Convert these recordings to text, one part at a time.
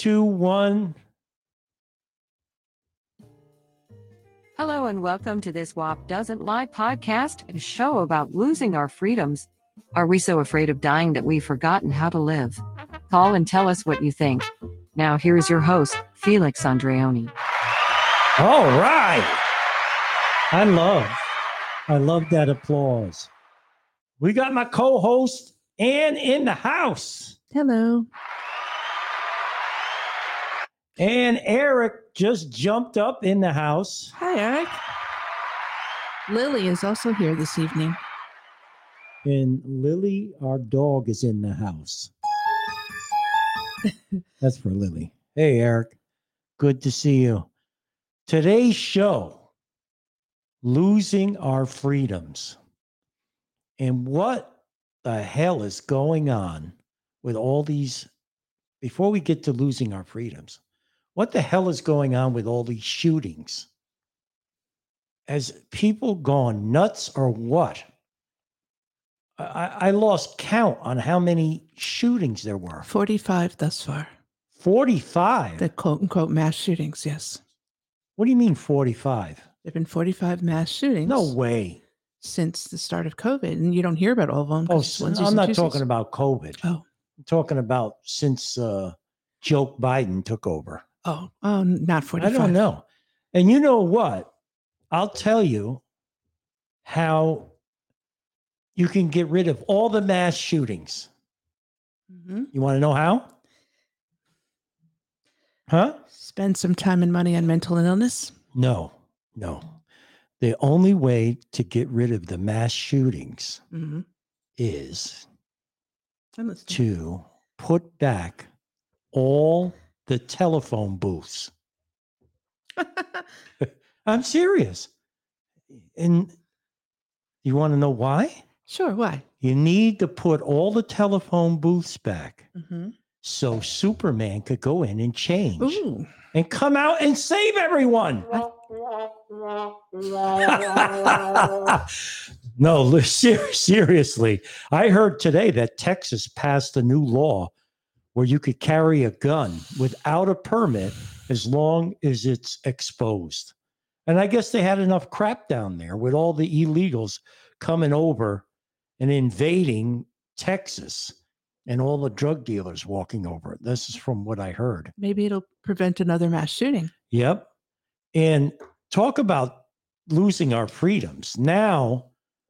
two, one. Hello and welcome to this WAP Doesn't Lie podcast, a show about losing our freedoms. Are we so afraid of dying that we've forgotten how to live? Call and tell us what you think. Now here's your host, Felix Andreoni. All right. I love that applause. We got my co-host, Ann, in the house. Hello. And Eric just jumped up in the house. Hi, Eric. Lily is also here this evening. And Lily, our dog, is in the house. That's for Lily. Hey, Eric. Good to see you. Today's show, losing our freedoms. And what the hell is going on with all these, before we get to losing our freedoms, what the hell is going on with all these shootings? Has people gone nuts or what? I lost count on how many shootings there were. 45 thus far. 45? The quote-unquote mass shootings, yes. What do you mean 45? There have been 45 mass shootings. No way. Since the start of COVID, and you don't hear about all of them. Oh, so I'm not talking about COVID. Oh. I'm talking about since Joe Biden took over. Oh, not 45. I don't know. And you know what? I'll tell you how you can get rid of all the mass shootings. Mm-hmm. You want to know how? Huh? Spend some time and money on mental illness? No. The only way to get rid of the mass shootings is to put back all the telephone booths. I'm serious. And you want to know why? Sure, why? You need to put all the telephone booths back so Superman could go in and change and come out and save everyone. No, seriously. I heard today that Texas passed a new law where you could carry a gun without a permit as long as it's exposed. And I guess they had enough crap down there with all the illegals coming over and invading Texas and all the drug dealers walking over. This is from what I heard. Maybe it'll prevent another mass shooting. Yep. And talk about losing our freedoms. Now,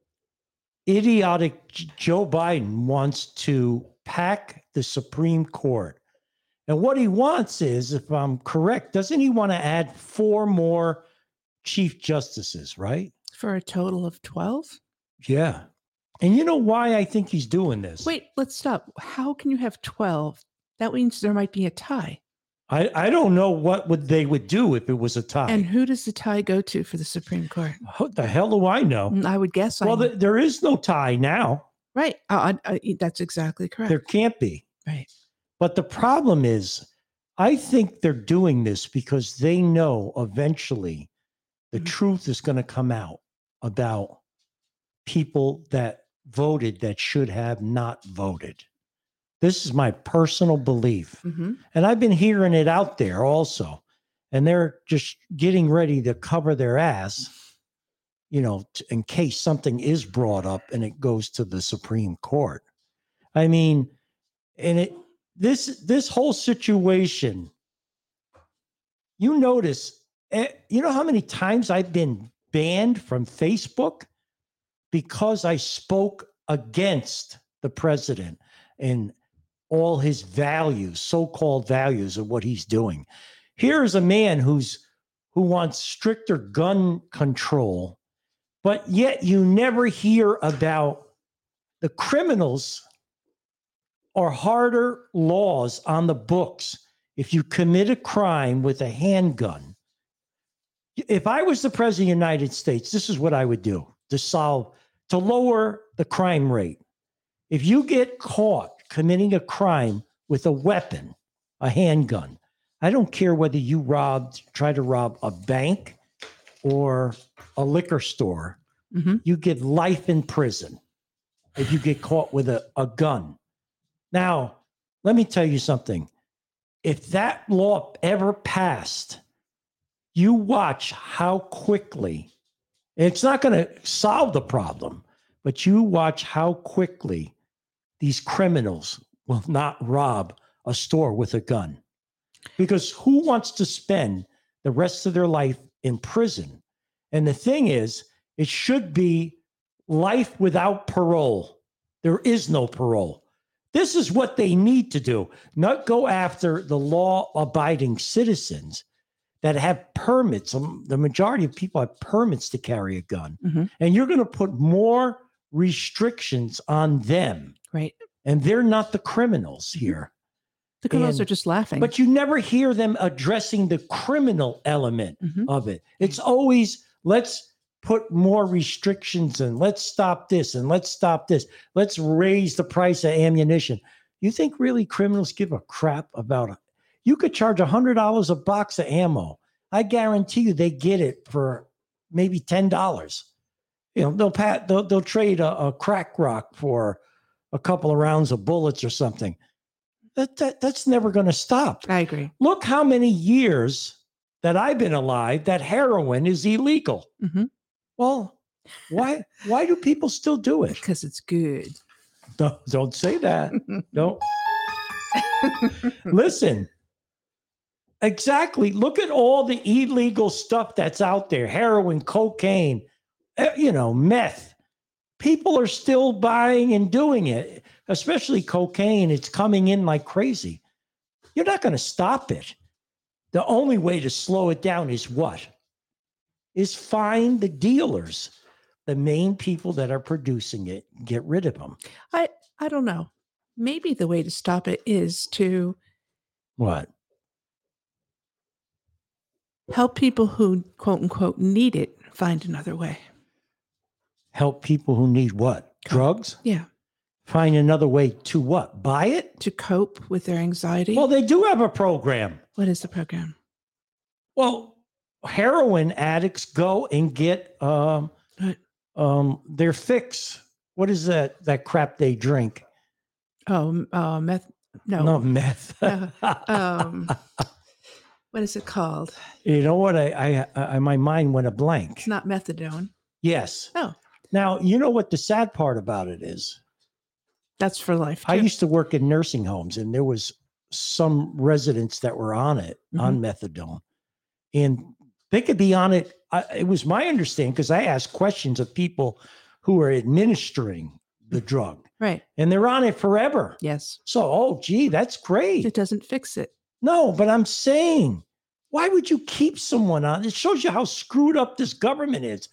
idiotic Joe Biden wants to pack the Supreme Court. And what he wants is, if I'm correct, doesn't he want to add 4 more chief justices, right? For a total of 12? Yeah. And you know why I think he's doing this? Wait, let's stop. How can you have 12? That means there might be a tie. I don't know what they would do if it was a tie. And who does the tie go to for the Supreme Court? What the hell do I know? I would guess. Well, there is no tie now. Right. That's exactly correct. There can't be. Right. But the problem is, I think they're doing this because they know eventually the truth is going to come out about people that voted that should have not voted. This is my personal belief. And I've been hearing it out there also. And they're just getting ready to cover their ass, in case something is brought up and it goes to the Supreme Court. I mean, and this whole situation, you notice, you know how many times I've been banned from Facebook because I spoke against the president and all his values, so-called values of what he's doing. Here is a man who wants stricter gun control, but yet you never hear about the criminals or harder laws on the books. If you commit a crime with a handgun, if I was the president of the United States, this is what I would do to lower the crime rate. If you get caught committing a crime with a weapon, a handgun, I don't care whether you try to rob a bank or a liquor store, you get life in prison if you get caught with a gun. Now, let me tell you something. if that law ever passed, you watch how quickly, it's not going to solve the problem, but you watch how quickly these criminals will not rob a store with a gun. Because who wants to spend the rest of their life in prison? And the thing is, it should be life without parole. There is no parole. This is what they need to do, not go after the law-abiding citizens that have permits. The majority of people have permits to carry a gun. Mm-hmm. And you're going to put more restrictions on them. Right. And they're not the criminals here. The criminals And- are just laughing. But you never hear them addressing the criminal element Mhm. of it. It's always, let's put more restrictions and let's stop this and let's stop this. Let's raise the price of ammunition. You think really criminals give a crap about it? You could charge $100 a box of ammo. I guarantee you they get it for maybe $10. You know, they'll trade a crack rock for a couple of rounds of bullets or something. That's never going to stop. I agree. Look how many years that I've been alive that heroin is illegal. Mhm. Well, why do people still do it? Because it's good. Don't say that. Don't. Listen. Exactly. Look at all the illegal stuff that's out there. Heroin, cocaine, meth. People are still buying and doing it, especially cocaine. It's coming in like crazy. You're not going to stop it. The only way to slow it down is what? Is find the dealers, the main people that are producing it, get rid of them. I don't know. Maybe the way to stop it is to What? help people who, quote unquote, need it find another way. Help people who need what? Drugs? Yeah. Find another way to what? Buy it? To cope with their anxiety. Well, they do have a program. What is the program? Well, heroin addicts go and get their fix. What is that crap they drink? Oh, meth. No. Not meth. What is it called? You know what? I my mind went a blank. It's not methadone. Yes. Oh. Now, you know what the sad part about it is? That's for life. I too. used to work in nursing homes, and there was some residents that were on it, on methadone. And they could be on it. It was my understanding, because I asked questions of people who are administering the drug, Right. and they're on it forever. Yes. So, gee, that's great. It doesn't fix it. No, but I'm saying, why would you keep someone on? It shows you how screwed up this government is.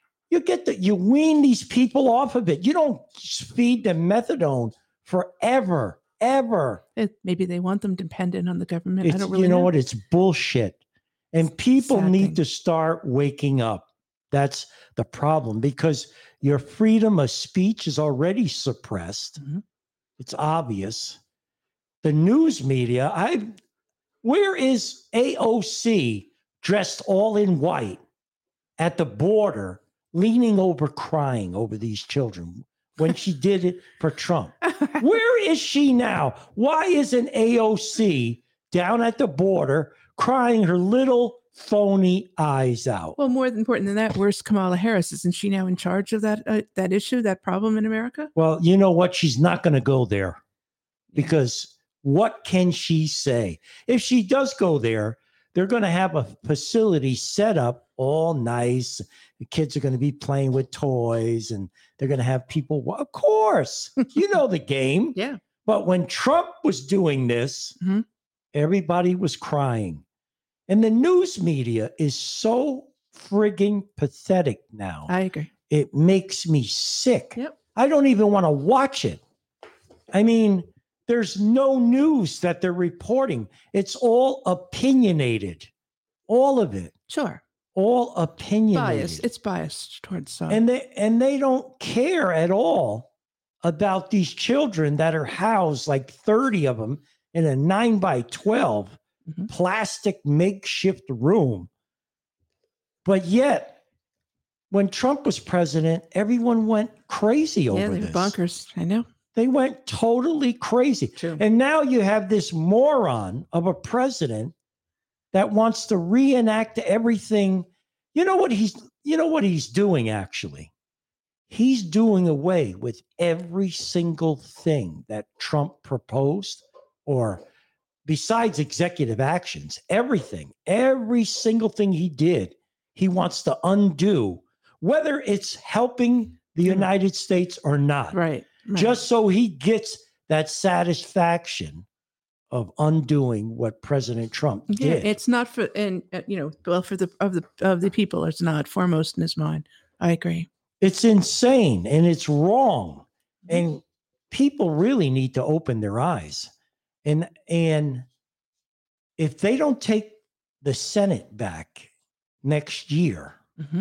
You wean these people off of it. You don't feed them methadone forever, ever. Maybe they want them dependent on the government. I It's, don't really you know know. what? It's bullshit. And people Sad need thing. to start waking up. That's the problem, because your freedom of speech is already suppressed. Mhm. It's obvious. The news media, where is AOC dressed all in white at the border, leaning over, crying over these children when she did it for Trump? Where is she now? Why isn't AOC down at the border crying her little phony eyes out? Well, more important than that, where's Kamala Harris? Isn't she now in charge of that issue, that problem in America? Well, you know what? She's not going to go there, because what can she say? If she does go there, they're going to have a facility set up all nice. The kids are going to be playing with toys, and they're going to have people. Well, of course, you know the game. Yeah. But when Trump was doing this, Mhm. everybody was crying. And the news media is so frigging pathetic now. I agree. It makes me sick. Yep. I don't even want to watch it. I mean, there's no news that they're reporting. It's all opinionated. All of it. Sure. All opinionated. Bias. It's biased towards some. And they don't care at all about these children that are housed, like 30 of them, in a 9x12 Mhm. plastic makeshift room. But yet, when Trump was president, everyone went crazy over yeah, they were this. bonkers. I know. They went totally crazy. True. And now you have this moron of a president that wants to reenact everything. You know what he's doing actually? He's doing away with every single thing that Trump proposed, or besides executive actions, every single thing he did, he wants to undo, whether it's helping the United States or not. Right. Just so he gets that satisfaction of undoing what President Trump did. It's not for, and well, for the people, it's not foremost in his mind. I agree. It's insane and it's wrong. And people really need to open their eyes. And if they don't take the Senate back next year,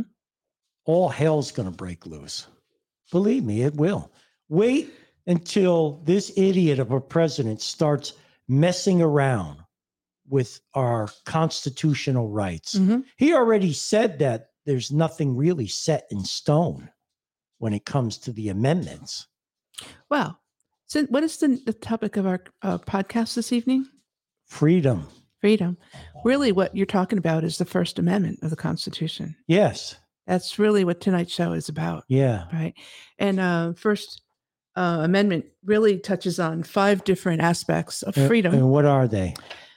all hell's going to break loose. Believe me, it will. Wait until this idiot of a president starts messing around with our constitutional rights. He already said that there's nothing really set in stone when it comes to the amendments. Well, so what is the topic of our podcast this evening? Freedom. Really, what you're talking about is the First Amendment of the Constitution. Yes. That's really what tonight's show is about. Yeah. Right. And First Amendment really touches on 5 different aspects of freedom. And what are they?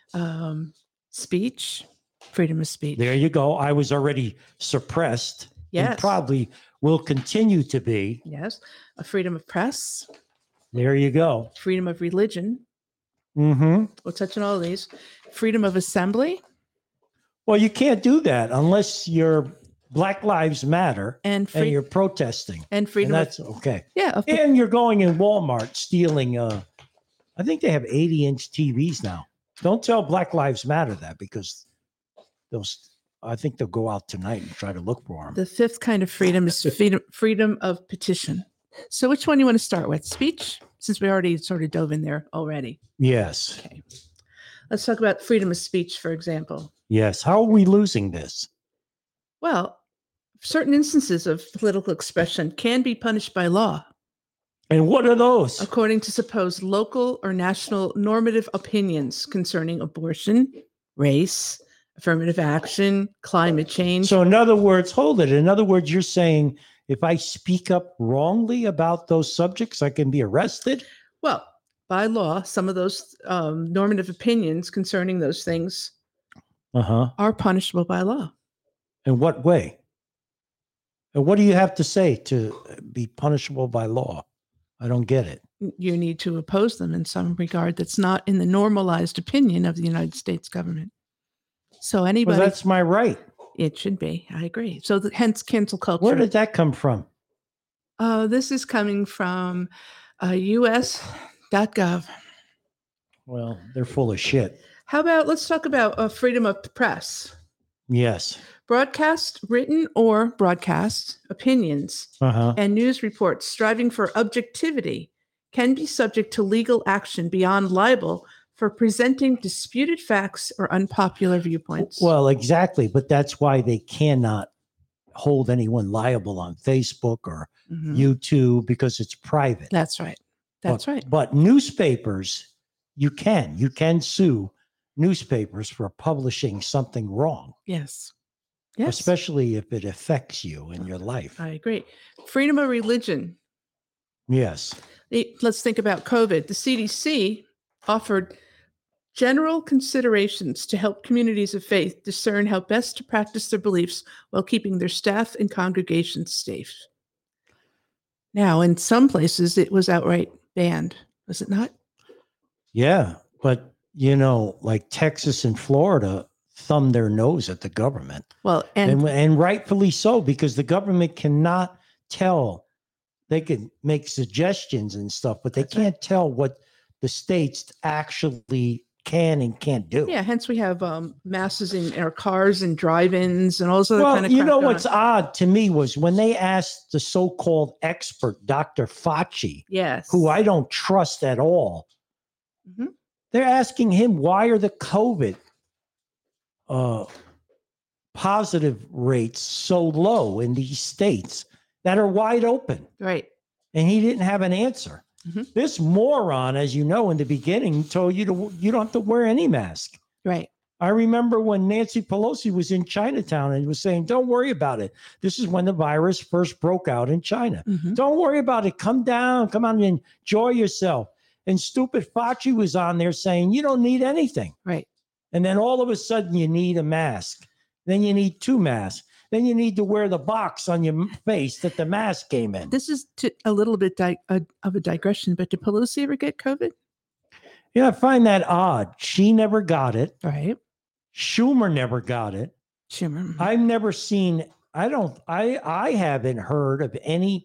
Speech, freedom of speech. There you go. I was already suppressed. Yes. And probably will continue to be. Yes. A freedom of press. There you go. Freedom of religion. We'll touch on all of these. Freedom of assembly. Well, you can't do that unless you're Black Lives Matter and you're protesting. And freedom. And that's okay. Yeah. And you're going in Walmart stealing, I think they have 80-inch TVs now. Don't tell Black Lives Matter that, because I think they'll go out tonight and try to look for them. The 5th kind of freedom is freedom of petition. So which one do you want to start with? Speech, since we already sort of dove in there already. Yes. Okay. Let's talk about freedom of speech, for example. Yes. How are we losing this? Well, certain instances of political expression can be punished by law. And what are those? According to supposed local or national normative opinions concerning abortion, race, affirmative action, climate change. So in other words, hold it. In other words, you're saying if I speak up wrongly about those subjects, I can be arrested? Well, by law, some of those normative opinions concerning those things are punishable by law. In what way? And what do you have to say to be punishable by law? I don't get it. You need to oppose them in some regard that's not in the normalized opinion of the United States government. So anybody... Well, that's my right. It should be. I agree. So hence cancel culture. Where did that come from? This is coming from us.gov. Well, they're full of shit. How about, let's talk about freedom of press. Yes. Broadcast, written or broadcast opinions and news reports striving for objectivity can be subject to legal action beyond libel for presenting disputed facts or unpopular viewpoints. Well, exactly. But that's why they cannot hold anyone liable on Facebook or YouTube, because it's private. That's right. That's right. But newspapers, you can sue newspapers for publishing something wrong. Yes. Especially if it affects you in your life. I agree. Freedom of religion. Yes. Let's think about COVID. The CDC offered general considerations to help communities of faith discern how best to practice their beliefs while keeping their staff and congregations safe. Now, in some places, it was outright banned, was it not? Yeah, but like Texas and Florida thumb their nose at the government. Well, and rightfully so, because the government cannot tell. They can make suggestions and stuff, but they can't tell what the states actually can and can't do. Yeah, hence we have masses in our cars and drive-ins and all those other kind of crap. You know what's odd to me was when they asked the so-called expert, Dr. Fauci, who I don't trust at all, they're asking him, why are the COVID positive rates so low in these states that are wide open? Right. And he didn't have an answer. Mhm. This moron, as you know, in the beginning told you you don't have to wear any mask. Right. I remember when Nancy Pelosi was in Chinatown and was saying, don't worry about it. This is when the virus first broke out in China. Mhm. Don't worry about it. Come down, come on and enjoy yourself. And stupid Fauci was on there saying, you don't need anything. Right. And then all of a sudden you need a mask. Then you need 2 masks. Then you need to wear the box on your face that the mask came in. This is a little bit of a digression, but did Pelosi ever get COVID? Yeah, I find that odd. She never got it. Right. Schumer never got it. Schumer. I've never seen, I haven't heard of any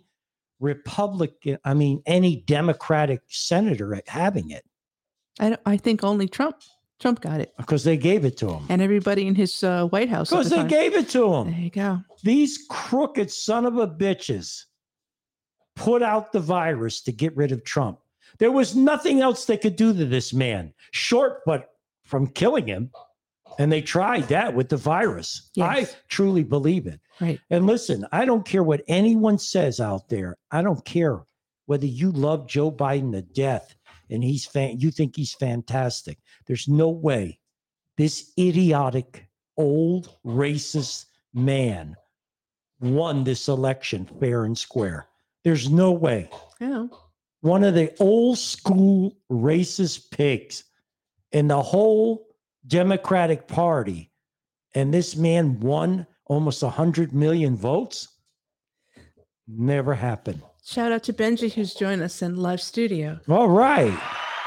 any Democratic senator having it I think only Trump got it, because they gave it to him. and everybody in his White House. at Because the they time. gave it to There him. you go. These crooked son of a bitches put out the virus to get rid of Trump. There was nothing else they could do to this man, short but from killing him. And they tried that with the virus. Yes. I truly believe it. Right. And listen, I don't care what anyone says out there. I don't care whether you love Joe Biden to death and you think he's fantastic. There's no way this idiotic, old, racist man won this election fair and square. There's no way. Yeah. One of the old school racist pigs in the whole Democratic Party, and this man won almost 100 million votes. Never happened. Shout out to Benji, who's joined us in live studio. All right.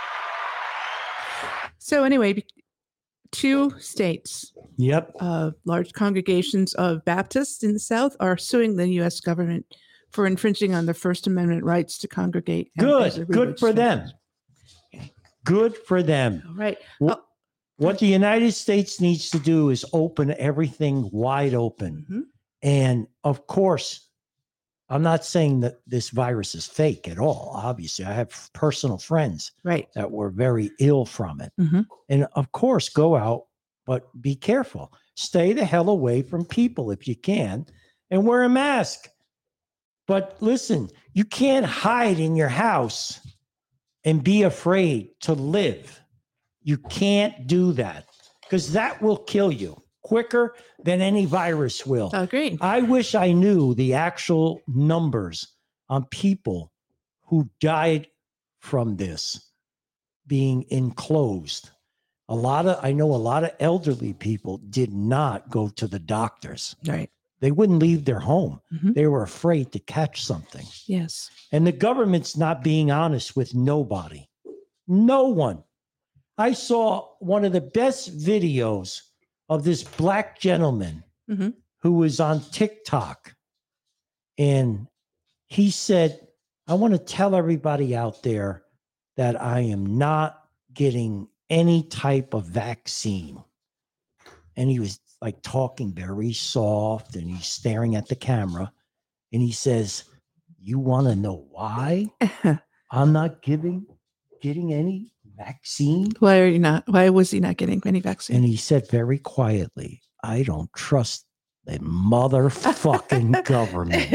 So anyway, 2 states, Yep. large congregations of Baptists in the South are suing the U.S. government for infringing on their First Amendment rights to congregate. as a Good for religious them. Good for them. All right. What the United States needs to do is open everything wide open. Mhm. And of course, I'm not saying that this virus is fake at all. Obviously, I have personal friends Right. that were very ill from it. Mhm. And of course, go out, but be careful. Stay the hell away from people if you can and wear a mask. But listen, you can't hide in your house and be afraid to live. You can't do that because that will kill you quicker than any virus will. Agreed. I wish I knew the actual numbers on people who died from this being enclosed. I know a lot of elderly people did not go to the doctors. Right. They wouldn't leave their home. Mhm. They were afraid to catch something. Yes. And the government's not being honest with nobody. No one. I saw one of the best videos of this black gentleman Mhm. who was on TikTok. And he said, I want to tell everybody out there that I am not getting any type of vaccine. And he was like talking very soft and he's staring at the camera. And he says, you want to know why I'm not getting any vaccine? Why was he not getting any vaccine? And he said very quietly, I don't trust the motherfucking government.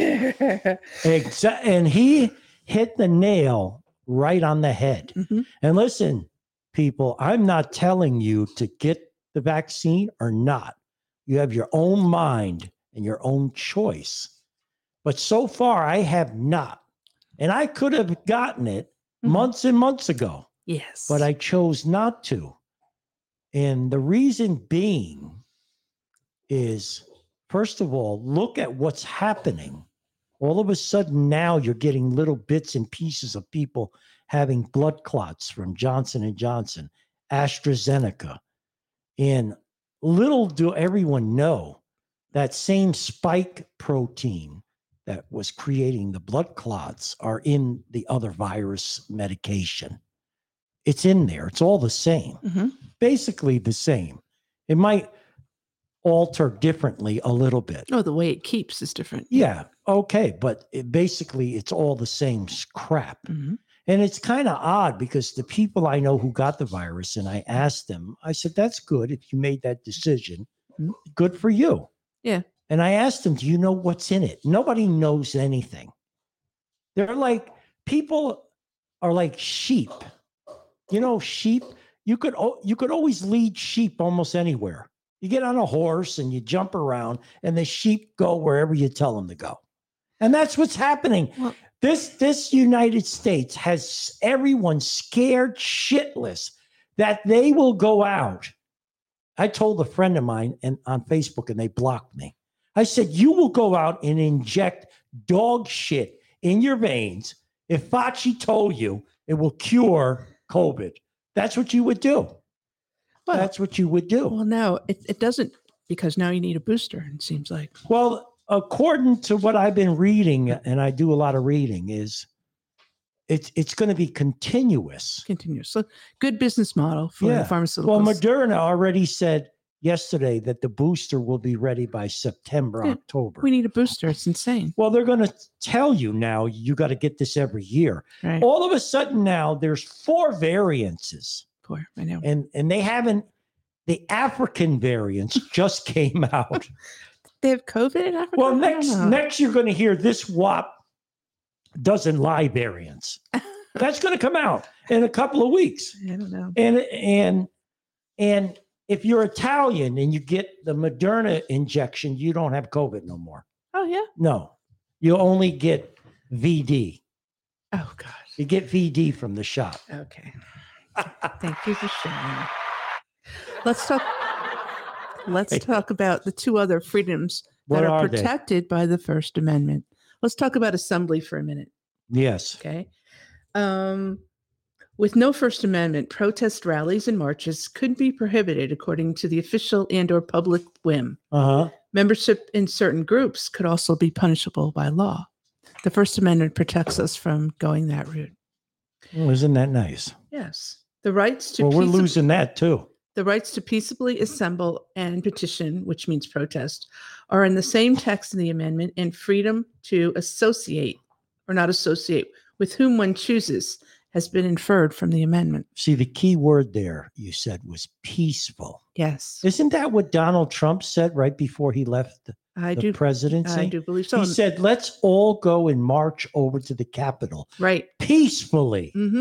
And he hit the nail right on the head. Mhm. And listen, people, I'm not telling you to get the vaccine or not. You have your own mind and your own choice. But so far, I have not. And I could have gotten it Mhm. months and months ago, Yes. but I chose not to. And the reason being is, first of all, look at what's happening. All of a sudden now you're getting little bits and pieces of people having blood clots from Johnson & Johnson, AstraZeneca. And little do everyone know that same spike protein that was creating the blood clots are in the other virus medication. It's in there. It's all the same. Mhm. Basically the same. It might alter differently a little bit. Oh, the way it keeps is different. Yeah. Okay. But basically, it's all the same crap. Mhm. And it's kind of odd because the people I know who got the virus, and I asked them, I said, that's good if you made that decision. Mhm. Good for you. Yeah. And I asked them, do you know what's in it? Nobody knows anything. They're like, people are like sheep. You know, sheep, you could always lead sheep almost anywhere. You get on a horse and you jump around and the sheep go wherever you tell them to go. And that's what's happening. Well, This United States has everyone scared shitless that they will go out. I told a friend of mine on Facebook and they blocked me. I said, you will go out and inject dog shit in your veins. If Fauci told you it will cure COVID, that's what you would do. well, That's what you would do. well, no, it doesn't, because now you need a booster, it seems like. Well, according to what I've been reading, and I do a lot of reading, is it's going to be continuous. Continuous. So good business model for Yeah. the pharmaceuticals. Well, Moderna already said yesterday that the booster will be ready by September, Yeah, October. we need a booster. It's insane. Well, they're going to tell you now you got to get this every year. Right. All of a sudden now there's 4 variances, Poor, I know. and they haven't. The African variants just came out. They have COVID in Africa? Well, I don't know. next you're going to hear this WAP doesn't lie variants. That's going to come out in a couple of weeks. I don't know. And if you're Italian and you get the Moderna injection, you don't have COVID no more. Oh, yeah. No, you only get VD. Oh, gosh. You get VD from the shop. Okay. Thank you for sharing. Let's talk. Let's talk about the 2 other freedoms What that are are they? protected by the First Amendment. Let's talk about assembly for a minute. Yes. Okay. With no First Amendment, protest rallies and marches could be prohibited according to the official and/or public whim. Uh-huh. Membership in certain groups could also be punishable by law. The First Amendment protects us from going that route. Well, isn't that nice? Yes. The rights to Well, we're peaceably- losing that too. The rights to peaceably assemble and petition, which means protest, are in the same text in the amendment, and freedom to associate or not associate with whom one chooses has been inferred from the amendment. See, the key word there you said was peaceful. Yes, Isn't that what Donald Trump said right before he left I the do. presidency? I do believe so. He said, let's all go and march over to the Capitol Right. peacefully Mm-hmm.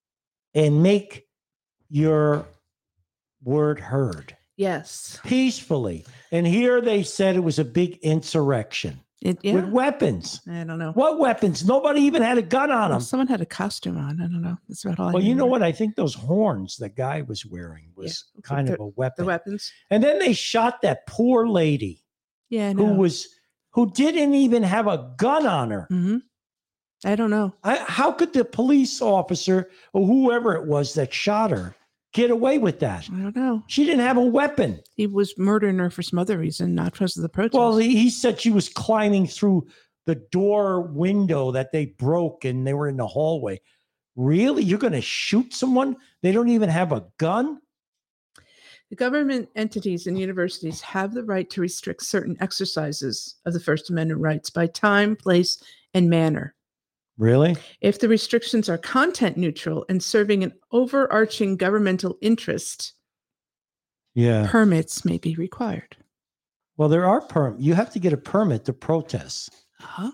and make your word heard Yes. peacefully. And here they said it was a big insurrection with Yeah. weapons. I don't know. What weapons? Nobody even had a gun on Well, them. someone had a costume on. I don't know. That's about all. I Well, you know remember. what? I think those horns the guy was wearing was Yeah, kind of a weapon. The weapons. And then they shot that poor lady Yeah. I know. who didn't even have a gun on her. Mm-hmm. I don't know. How could the police officer or whoever it was that shot her get away with that? I don't know. She didn't have a weapon. He was murdering her for some other reason, not because of the protest. Well, he said she was climbing through the door window that they broke and they were in the hallway. Really? You're going to shoot someone? They don't even have a gun? The government entities and universities have the right to restrict certain exercises of the First Amendment rights by time, place, and manner. Really? If the restrictions are content neutral and serving an overarching governmental interest, Yeah. permits may be required. Well, there are you have to get a permit to protest. Uh-huh.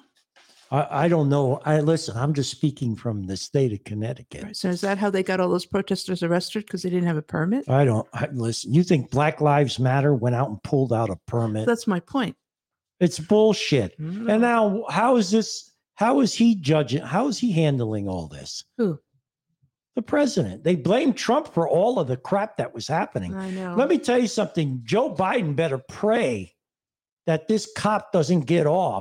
I don't know. Listen, I'm just speaking from the state of Connecticut. Right. So is that how they got all those protesters arrested? Because they didn't have a permit? Listen, you think Black Lives Matter went out and pulled out a permit? That's my point. It's bullshit. Mm-hmm. And now how is he judging? How is he handling all this? Who? The president. They blame Trump for all of the crap that was happening. I know. Let me tell you something. Joe Biden better pray that this cop doesn't get off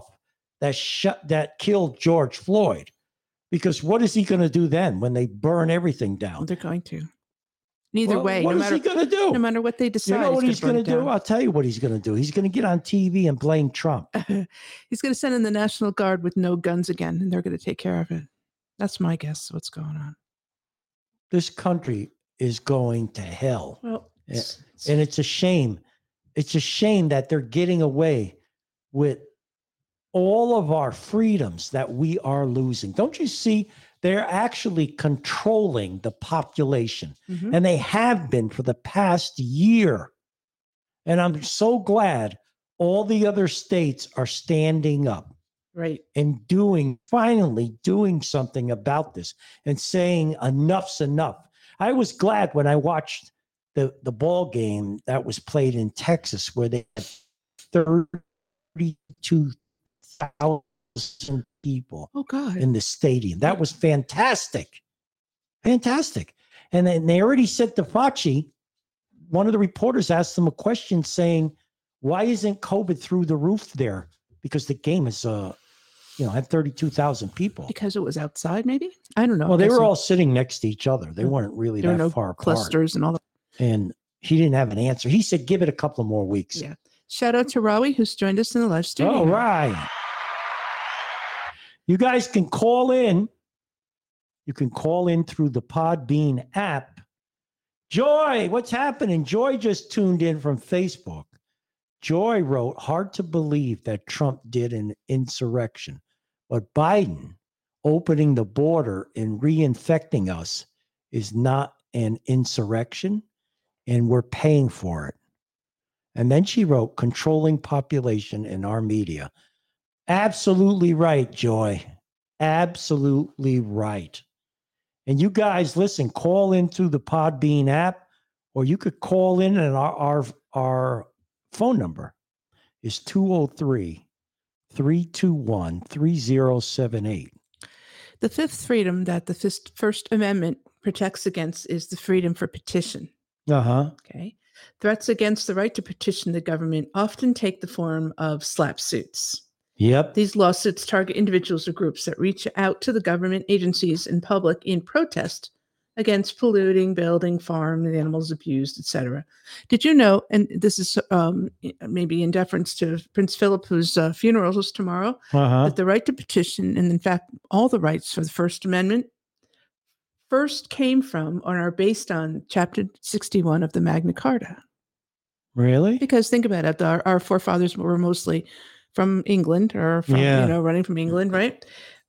that killed George Floyd. Because what is he going to do then when they burn everything down? They're going to. Either way, what no is matter he going to do? no matter what they decide. You know what he's going to burn it do? down. I'll tell you what he's going to do. He's going to get on TV and blame Trump. He's going to send in the National Guard with no guns again, and they're going to take care of it. That's my guess. What's going on? This country is going to hell. Well, And it's a shame. It's a shame that they're getting away with all of our freedoms that we are losing. Don't you see? They're actually controlling the population, Mhm. and they have been for the past year. And I'm so glad all the other states are standing up. Right. and finally doing something about this and saying enough's enough. I was glad when I watched the ball game that was played in Texas where they had 32,000 people Oh God. in the stadium. That was fantastic. Fantastic. And then they already said to Fauci, one of the reporters asked them a question saying, why isn't COVID through the roof there? Because the game is had 32,000 people. Because it was outside, maybe? I don't know. Well, they were Guessing. all sitting next to each other. They weren't really There were that no far apart. clusters and all that. And he didn't have an answer. He said, give it a couple more weeks. Yeah. Shout out to Rawi, who's joined us in the live studio. All right. You guys can call in. You can call in through the Podbean app. Joy, what's happening? Joy just tuned in from Facebook. Joy wrote, hard to believe that Trump did an insurrection, but Biden opening the border and reinfecting us is not an insurrection, and we're paying for it. And then she wrote, controlling population in our media. Absolutely right, Joy. Absolutely right. And you guys, listen, call in through the Podbean app, or you could call in, and our phone number is 203-321-3078. The fifth freedom that the First Amendment protects against is the freedom for petition. Uh-huh. Okay. Threats against the right to petition the government often take the form of slap suits. Yep. These lawsuits target individuals or groups that reach out to the government agencies and public in protest against polluting, building, farm, and animals abused, etc. Did you know, and this is maybe in deference to Prince Philip, whose funeral is tomorrow, that the right to petition, and in fact, all the rights for the First Amendment, first came from or are based on Chapter 61 of the Magna Carta. Really? Because think about it, our forefathers were mostly from England or from, running from England, right?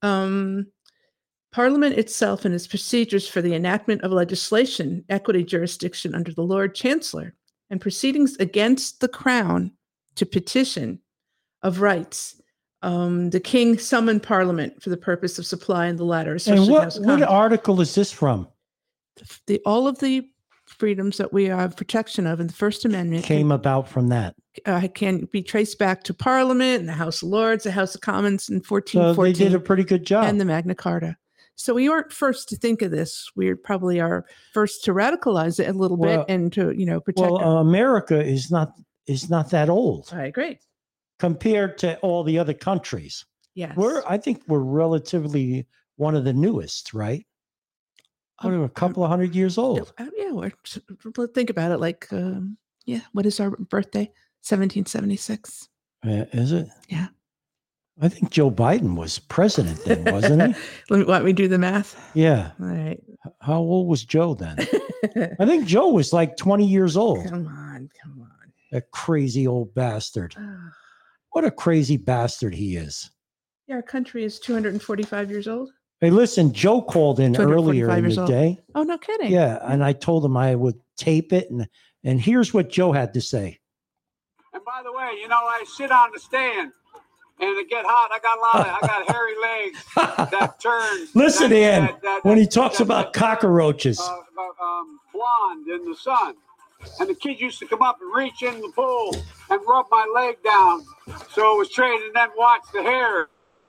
Parliament itself and its procedures for the enactment of legislation, equity jurisdiction under the Lord Chancellor, and proceedings against the Crown to petition of rights. The King summoned Parliament for the purpose of supplying the latter. And what article is this from? All of the freedoms that we have protection of in the First Amendment came about from that. Can be traced back to Parliament and the House of Lords, the House of Commons in 1414. So they did a pretty good job. And the Magna Carta. So we weren't first to think of this. We probably are first to radicalize it a little bit and to, protect it. America is not that old. I agree. Compared to all the other countries. Yes. I think we're relatively one of the newest, right? We're a couple of 100 years old. Think about it. Like, what is our birthday? 1776. Is it? Yeah. I think Joe Biden was president then, wasn't he? Let me do the math. Yeah. All right. How old was Joe then? I think Joe was like 20 years old. Come on. That crazy old bastard. What a crazy bastard he is. Yeah, our country is 245 years old. Hey, listen, Joe called in earlier in the day. Oh, no kidding. Yeah, and I told him I would tape it, and here's what Joe had to say. And by the way, I sit on the stand, and it get hot. I got hairy legs that turn. Listen, Ian, when he talks about cockroaches. Blonde in the sun. And the kids used to come up and reach in the pool and rub my leg down so it was straight, and then watch the hair.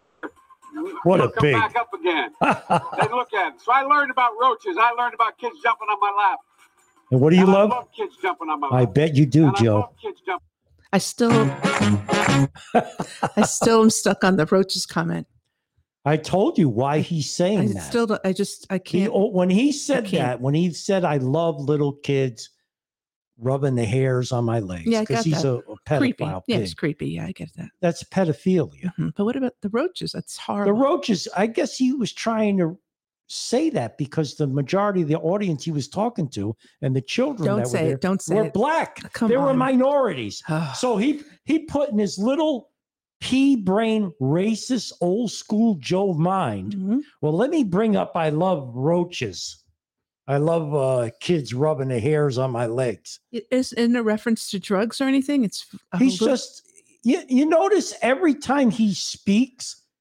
What a pig. Come back up again. Then look at it. So I learned about roaches. I learned about kids jumping on my lap. And what do you love? I love kids jumping on my lap. I bet you do, Joe. I love kids jumping. I still am stuck on the roaches comment. I told you why he's saying that. I can't. When he said that, when he said, I love little kids rubbing the hairs on my legs, because he's a pedophile creepy. pig. Yeah, it's creepy. Yeah, I get that. That's pedophilia. Mm-hmm. But what about the roaches? That's horrible. The roaches, I guess he was trying to say that because the majority of the audience he was talking to and the children were black. They were minorities. So he put in his little pea brain racist old school Joe mind. Well, let me bring up, I love roaches. I love kids rubbing the hairs on my legs. Isn't a reference to drugs or anything? He's just, you notice every time he speaks,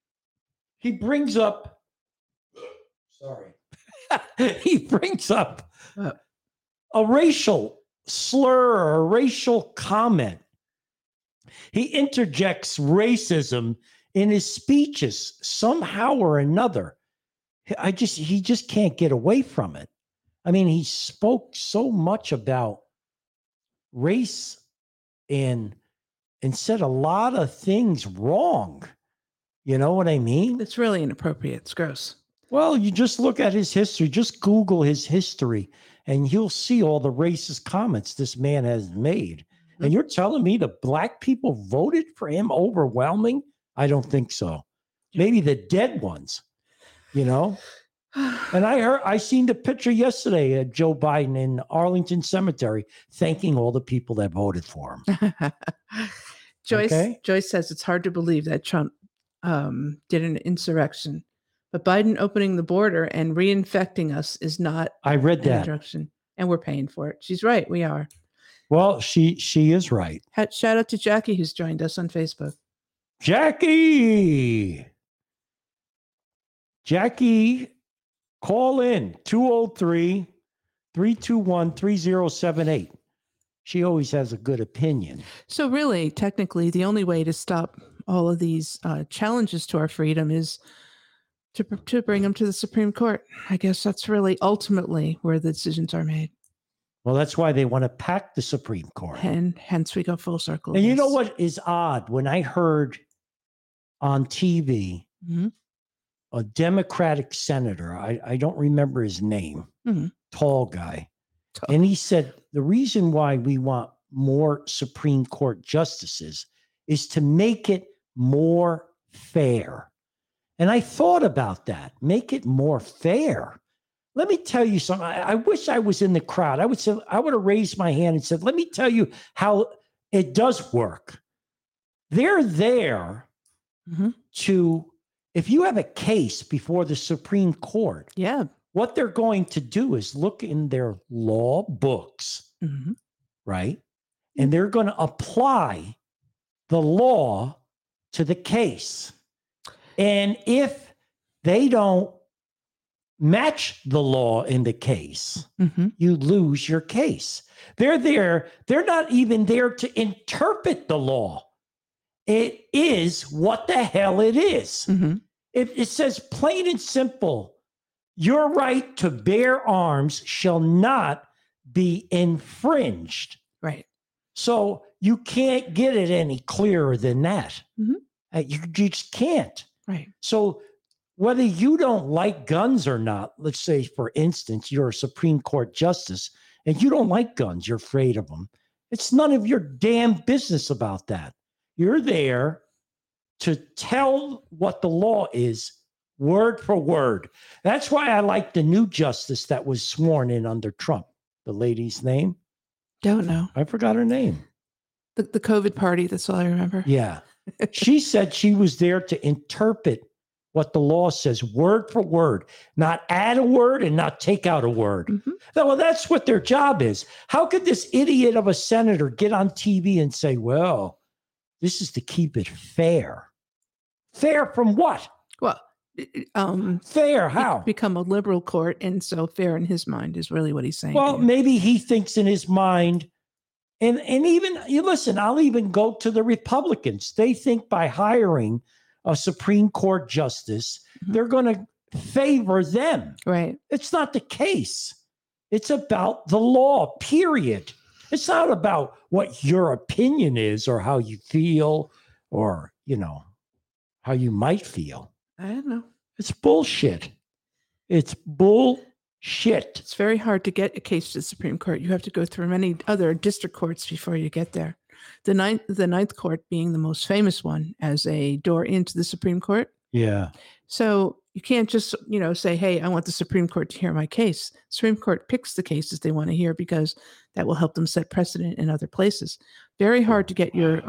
he brings up, sorry, he brings up a racial slur or a racial comment. He interjects racism in his speeches somehow or another. He just can't get away from it. I mean, he spoke so much about race and said a lot of things wrong. You know what I mean? It's really inappropriate. It's gross. Well, you just look at his history, just Google his history, and you'll see all the racist comments this man has made. And you're telling me the black people voted for him overwhelming? I don't think so. Maybe the dead ones, you know? And I seen the picture yesterday of Joe Biden in Arlington Cemetery thanking all the people that voted for him. Joyce says it's hard to believe that Trump did an insurrection, but Biden opening the border and reinfecting us is not. I read an that. introduction, and we're paying for it. She's right. We are. Well, she is right. Shout out to Jackie, who's joined us on Facebook. Jackie, call in 203-321-3078. She always has a good opinion. So really, technically, the only way to stop all of these challenges to our freedom is to bring them to the Supreme Court. I guess that's really ultimately where the decisions are made. Well, that's why they want to pack the Supreme Court. And hence we go full circle. And you know what is odd? When I heard on TV, a Democratic senator, I don't remember his name, tall guy. And he said, the reason why we want more Supreme Court justices is to make it more fair. And I thought about that. Make it more fair. Let me tell you something. I wish I was in the crowd. I would have raised my hand and said, let me tell you how it does work. They're there to, if you have a case before the Supreme Court, what they're going to do is look in their law books, right? And they're going to apply the law to the case. And if they don't match the law in the case, you lose your case. They're there. They're not even there to interpret the law. It is what the hell it is. It says plain and simple, your right to bear arms shall not be infringed. Right. So you can't get it any clearer than that. You just can't. Right. So whether you don't like guns or not, let's say, for instance, you're a Supreme Court justice and you don't like guns, you're afraid of them. It's none of your damn business about that. You're there to tell what the law is word for word. That's why I like the new justice that was sworn in under Trump. The lady's name? Don't know. I forgot her name. The COVID party, that's all I remember. Yeah. She said she was there to interpret what the law says word for word, not add a word and not take out a word. Well, that's what their job is. How could this idiot of a senator get on TV and say, well, this is to keep it fair? Fair from what? Well, fair how? Become a liberal court, and so fair in his mind is really what he's saying. Well, maybe he thinks in his mind, and even, you listen, I'll even go to the Republicans. They think by hiring a Supreme Court justice, they're going to favor them. Right. It's not the case. It's about the law, period. It's not about what your opinion is or how you feel or, how you might feel. I don't know. It's bullshit. It's bullshit. It's very hard to get a case to the Supreme Court. You have to go through many other district courts before you get there. The ninth court being the most famous one as a door into the Supreme Court. Yeah. So you can't just, say, hey, I want the Supreme Court to hear my case. Supreme Court picks the cases they want to hear because that will help them set precedent in other places. Very hard to get your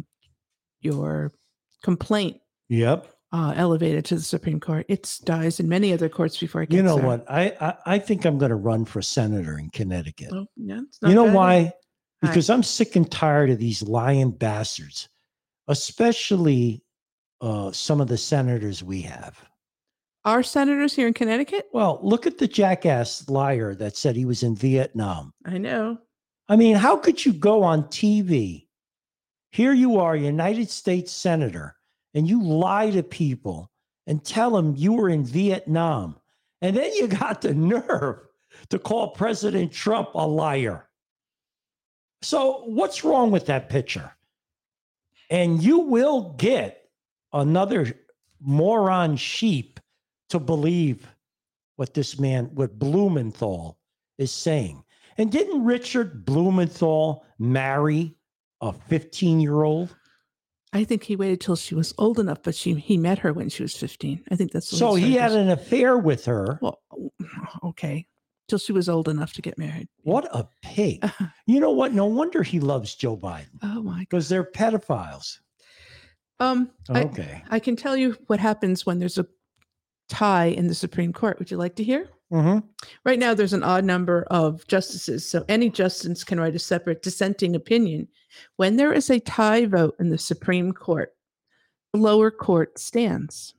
complaint elevated to the Supreme Court. It dies in many other courts before it gets there. What? I think I'm going to run for senator in Connecticut. Oh, yeah, you know why? Because I'm sick and tired of these lying bastards, especially some of the senators we have. Our senators here in Connecticut? Well, look at the jackass liar that said he was in Vietnam. I know. I mean, how could you go on TV? Here you are, United States Senator, and you lie to people and tell them you were in Vietnam. And then you got the nerve to call President Trump a liar. So what's wrong with that picture? And you will get another moron sheep to believe what this man, what Blumenthal is saying. And didn't Richard Blumenthal marry a 15-year-old? I think he waited till she was old enough, but he met her when she was 15. I think that's So he had an affair with her. Well, okay. Till she was old enough to get married. What a pig. You know what? No wonder he loves Joe Biden. Oh my God. Because they're pedophiles. Okay. I can tell you what happens when there's a tie in the Supreme Court. Would you like to hear? Mm-hmm. Right now, there's an odd number of justices, so any justice can write a separate dissenting opinion. When there is a tie vote in the Supreme Court, the lower court stands.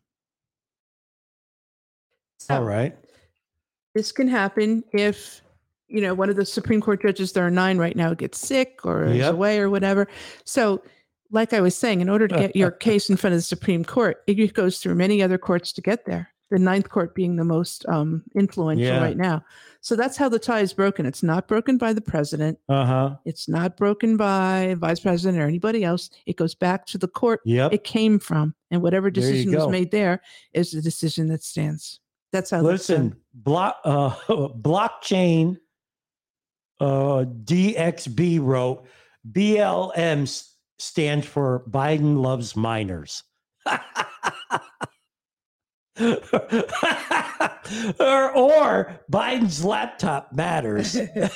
So, All right. this can happen if, one of the Supreme Court judges, there are 9 right now, gets sick or is away or whatever. So, like I was saying, in order to get your case in front of the Supreme Court, it goes through many other courts to get there. The 9th court being the most influential right now. So that's how the tie is broken. It's not broken by the president. It's not broken by vice president or anybody else. It goes back to the court it came from. And whatever decision was made there is the decision that stands. That's how. Listen, blockchain DXB wrote, BLM stands for Biden loves minors. or Biden's laptop matters.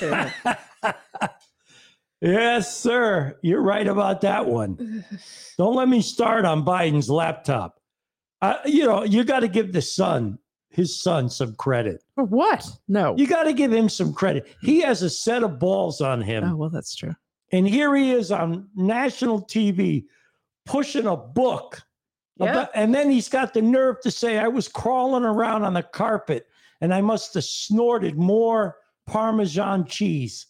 Yes, sir. You're right about that one. Don't let me start on Biden's laptop. You got to give his son some credit. For what? No. You got to give him some credit. He has a set of balls on him. Oh, well, that's true. And here he is on national TV pushing a book. And then he's got the nerve to say, I was crawling around on the carpet and I must have snorted more Parmesan cheese.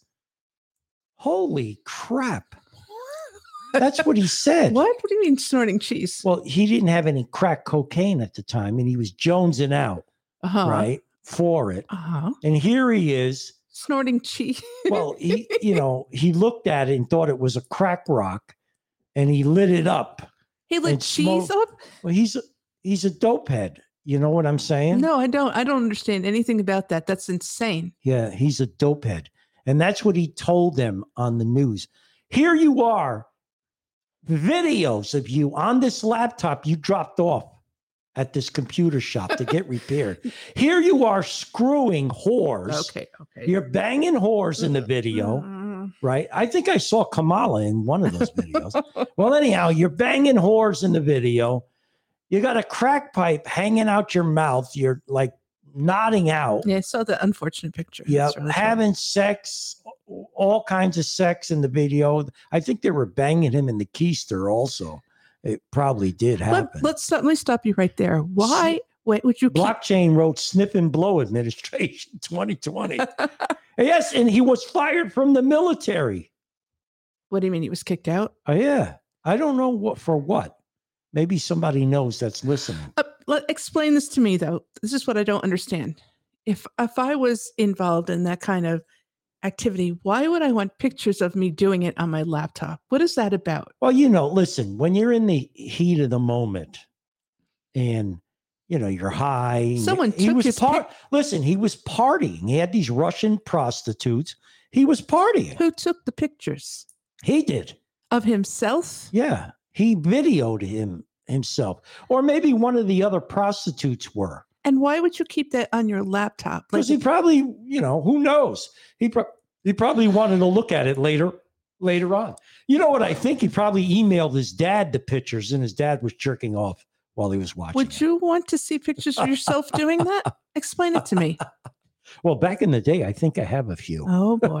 Holy crap. That's what he said. What do you mean snorting cheese? Well, he didn't have any crack cocaine at the time and he was jonesing out, right, for it. And here he is. Snorting cheese. Well, he looked at it and thought it was a crack rock and he lit it up. He lit cheese up? Well, he's a dope head. You know what I'm saying? No, I don't. I don't understand anything about that. That's insane. Yeah, he's a dope head. And that's what he told them on the news. Here you are, videos of you on this laptop you dropped off at this computer shop to get repaired. Here you are screwing whores. Okay. You're banging whores in the video. Right. I think I saw Kamala in one of those videos. Well, anyhow, you're banging whores in the video. You got a crack pipe hanging out your mouth. You're like nodding out. Yeah, I saw the unfortunate picture. Yeah, really having sex, all kinds of sex in the video. I think they were banging him in the keister also. It probably did happen. Let me stop you right there. Why? Wait, would you? Blockchain wrote sniff and blow administration 2020. Yes, and he was fired from the military. What do you mean he was kicked out? Oh, yeah. I don't know what. Maybe somebody knows that's listening. Explain this to me, though. This is what I don't understand. If I was involved in that kind of activity, why would I want pictures of me doing it on my laptop? What is that about? Well, listen, when you're in the heat of the moment and you're high. Someone he took was his Listen, he was partying. He had these Russian prostitutes. He was partying. Who took the pictures? He did. Of himself? Yeah. He videoed himself. Or maybe one of the other prostitutes were. And why would you keep that on your laptop? Because he probably, who knows? He probably wanted to look at it later on. You know what I think? He probably emailed his dad the pictures and his dad was jerking off while he was watching. Would you want to see pictures of yourself doing that? Explain it to me. Well, back in the day, I think I have a few. Oh, boy.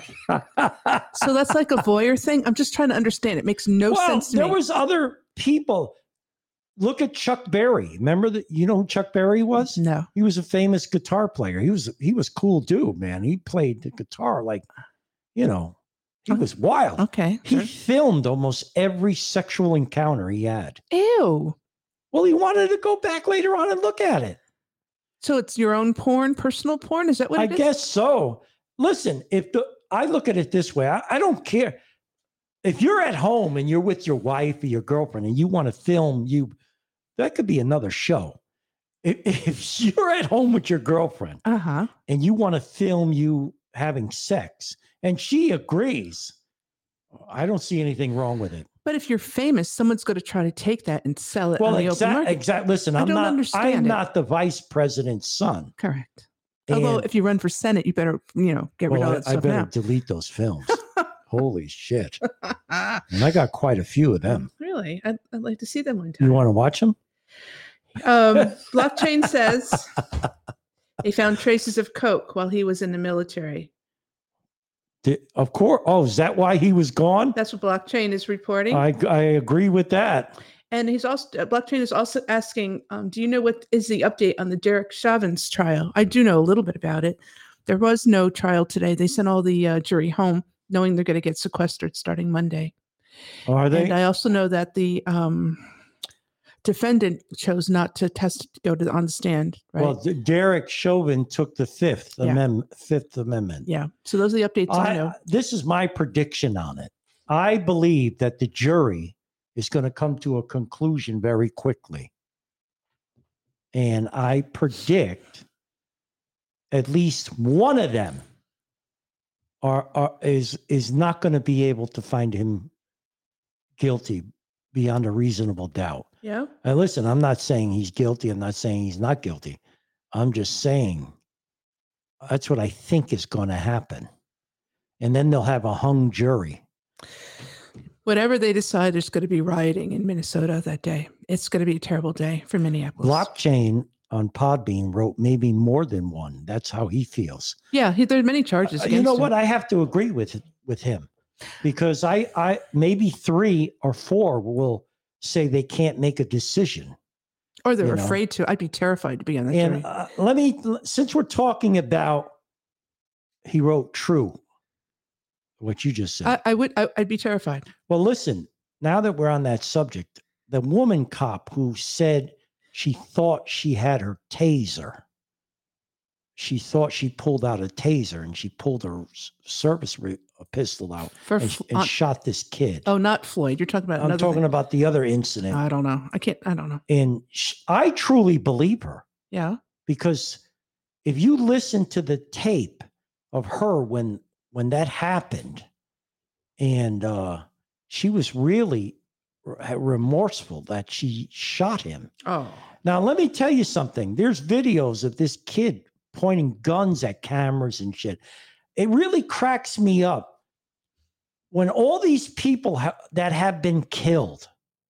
So that's like a voyeur thing? I'm just trying to understand. It makes no sense to me. There was other people. Look at Chuck Berry. Remember that? You know who Chuck Berry was? No. He was a famous guitar player. He was cool dude, man. He played the guitar like, he was wild. Okay. He sure. filmed almost every sexual encounter he had. Ew. Well, he wanted to go back later on and look at it. So it's your own porn, personal porn? Is that what I it is? guess so. Listen, I look at it this way, I don't care. If you're at home and you're with your wife or your girlfriend and you want to film that could be another show. If you're at home with your girlfriend Uh-huh. and you want to film you having sex and she agrees, I don't see anything wrong with it. But if you're famous, someone's going to try to take that and sell it Well, on the open market. exactly. Listen, I I'm don't not understand it. not the vice president's son. Correct. Although And- if you run for Senate, you better, get rid of all that I stuff better now. delete those films. Holy shit. And I got quite a few of them. Really? I'd like to see them one time. You want to watch them? Blockchain says they found traces of coke while he was in the military. Of course. Oh, is that why he was gone? That's what Blockchain is reporting. I agree with that. And he's also Blockchain is also asking, do you know what is the update on the Derek Chauvin's trial? I do know a little bit about it. There was no trial today. They sent all the jury home, knowing they're going to get sequestered starting Monday. Are they? And I also know that the defendant chose not to go on the stand. Right? Well, Derek Chauvin took the Fifth Yeah. Amendment. Yeah. So those are the updates I know. This is my prediction on it. I believe that the jury is going to come to a conclusion very quickly. And I predict at least one of them is not going to be able to find him guilty beyond a reasonable doubt. Yeah. And listen, I'm not saying he's guilty. I'm not saying he's not guilty. I'm just saying that's what I think is going to happen. And then they'll have a hung jury. Whatever they decide, there's going to be rioting in Minnesota that day. It's going to be a terrible day for Minneapolis. Blockchain on Podbean wrote maybe more than one. That's how he feels. Yeah, there are many charges against You know him. what? I have to agree with him because I maybe 3 or 4 will say they can't make a decision. Or they're you know. afraid to. I'd be terrified to be on that jury. And since we're talking about, he wrote true, what you just said. I'd be terrified. Well, listen, now that we're on that subject, the woman cop who said she thought she had her taser, she thought she pulled out a taser and she pulled her service pistol out and shot this kid. Oh, not Floyd. You're talking about I'm another talking thing. about the other incident. I don't know. I don't know. And I truly believe her Yeah. because if you listen to the tape of her when that happened, and she was really remorseful that she shot him. Oh. Now, let me tell you something. There's videos of this kid pointing guns at cameras and shit. It really cracks me up when all these people that have been killed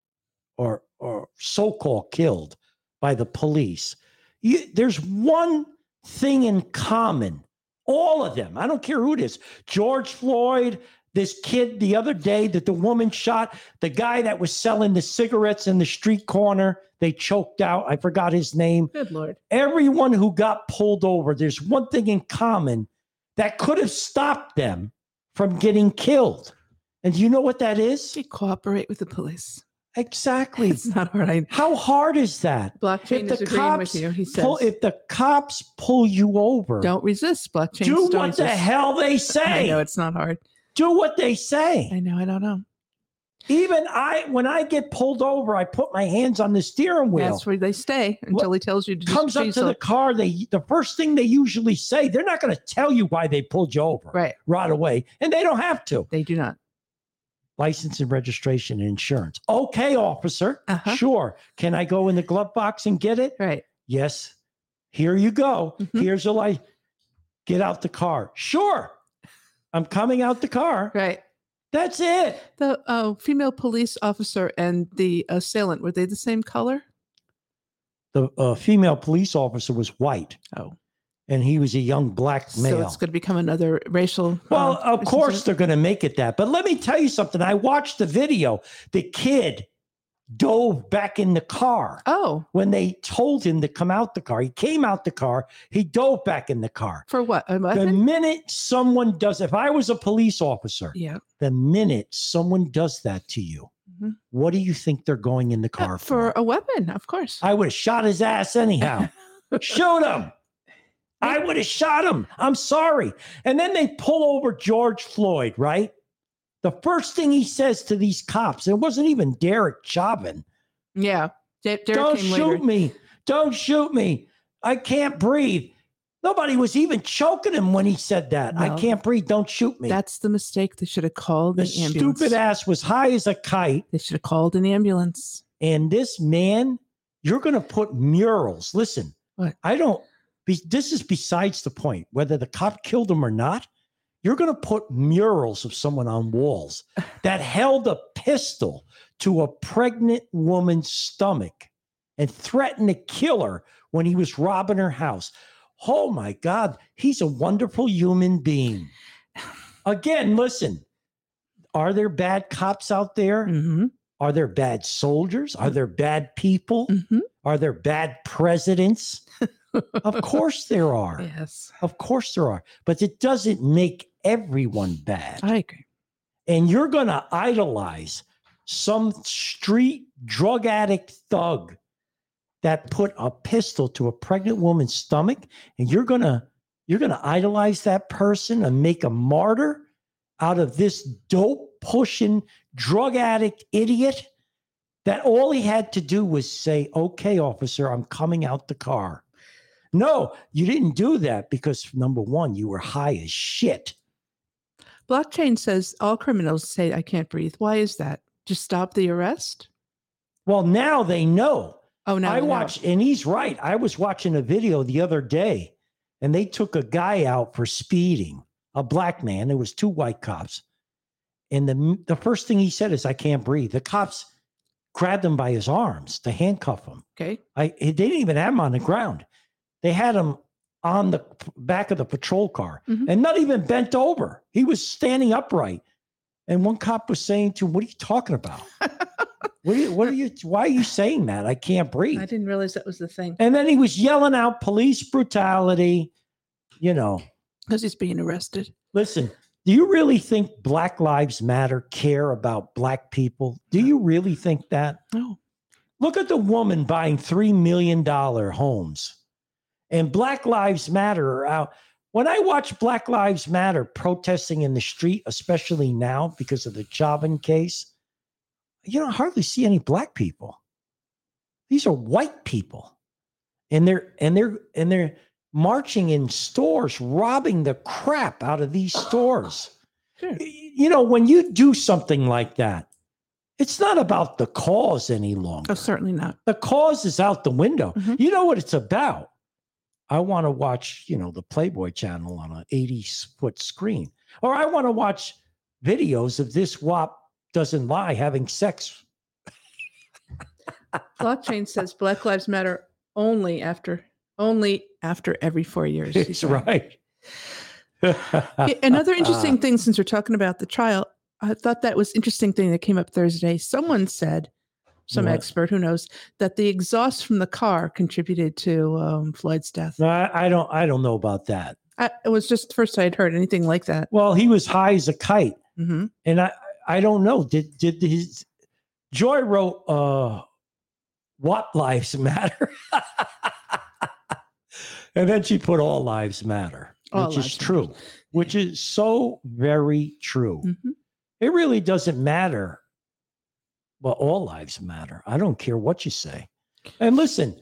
or so-called killed by the police, there's one thing in common. All of them. I don't care who it is. George Floyd, this kid the other day that the woman shot, the guy that was selling the cigarettes in the street corner, they choked out. I forgot his name. Good Lord. Everyone who got pulled over, there's one thing in common that could have stopped them from getting killed. And do you know what that is? You cooperate with the police. Exactly. It's not hard. How hard is that? Blockchain is agreeing with you. He says, if the cops pull you over, don't resist. Blockchain. do don't what the resist. hell they say. I know it's not hard. Do what they say. I know. I don't know. Even when I get pulled over, I put my hands on the steering wheel. That's where they stay until he tells you to just Comes up chase to the car. The first thing they usually say, they're not going to tell you why they pulled you over right away, and they don't have to. They do not. License and registration and insurance. Okay, officer. Uh-huh. Sure. Can I go in the glove box and get it? Right. Yes. Here you go. Mhm. Here's a light. Get out the car. Sure. I'm coming out the car. Right. That's it. The female police officer and the assailant, were they the same color? The female police officer was white. Oh. And he was a young black male. So it's going to become another racial. Well, of course incident? they're going to make it that. But let me tell you something. I watched the video. The kid dove back in the car. Oh, When they told him to come out the car, he came out the car, he dove back in the car. for what? A The weapon? minute someone does, if I was a police officer, Yeah. the minute someone does that to you, Mhm. what do you think they're going in the car For a weapon, of course. I would have shot his ass anyhow. Shoot him. I would have shot him. I'm sorry. And then they pull over George Floyd, right? The first thing he says to these cops, it wasn't even Derek Chauvin. Yeah. Derek Don't came shoot later. me. Don't shoot me. I can't breathe. Nobody was even choking him when he said that. I No. can't breathe. Don't shoot me. That's the mistake. They should have called the the ambulance. stupid ass was high as a kite. They should have called an ambulance. And this man, you're going to put murals. Listen, What? This is besides the point. Whether the cop killed him or not, you're going to put murals of someone on walls that held a pistol to a pregnant woman's stomach and threatened to kill her when he was robbing her house. Oh my God, he's a wonderful human being. Again, listen, are there bad cops out there? Mm-hmm. Are there bad soldiers? Are there bad people? Mm-hmm. Are there bad presidents? Of course there are. Yes. Of course there are. But it doesn't make everyone bad. I agree. And you're going to idolize some street drug addict thug that put a pistol to a pregnant woman's stomach, and you're going to idolize that person and make a martyr out of this dope pushing drug addict idiot that all he had to do was say, "Okay, officer, I'm coming out the car." No, you didn't do that because, number one, you were high as shit. Blockchain says all criminals say, I can't breathe. Why is that? Just stop the arrest? Well, now they know. Oh, no. I watched, and he's right. I was watching a video the other day, and they took a guy out for speeding, a black man. There was two white cops. And the first thing he said is, "I can't breathe." The cops grabbed him by his arms to handcuff him. Okay. They didn't even have him on the ground. They had him on the back of the patrol car Mhm. and not even bent over. He was standing upright. And one cop was saying to him, "What are you talking about? Why are you saying that? I can't breathe." I didn't realize that was the thing. And then he was yelling out police brutality. Because he's being arrested. Listen, do you really think Black Lives Matter care about black people? Do you really think that? No. Look at the woman buying $3 million homes. And Black Lives Matter are out. When I watch Black Lives Matter protesting in the street, especially now because of the Chauvin case, I hardly see any black people. These are white people. And they're marching in stores, robbing the crap out of these stores. Sure. When you do something like that, it's not about the cause any longer. Oh, certainly not. The cause is out the window. Mhm. You know what it's about? I want to watch, the Playboy channel on an 80-foot screen. Or I want to watch videos of this WAP doesn't lie having sex. Blockchain says Black Lives Matter only after every 4 years. It's He's right. right. Another interesting thing, since we're talking about the trial, I thought that was interesting thing that came up Thursday. Someone said, some What? expert who knows, that the exhaust from the car contributed to Floyd's death. No, I don't know about that. It was just the first I had heard anything like that. Well, he was high as a kite. Hmm. And I don't know. Did his Joy wrote what lives matter? And then she put all lives matter, All which lives is true, which is so very true. Mhm. It really doesn't matter. Well, all lives matter. I don't care what you say. And listen,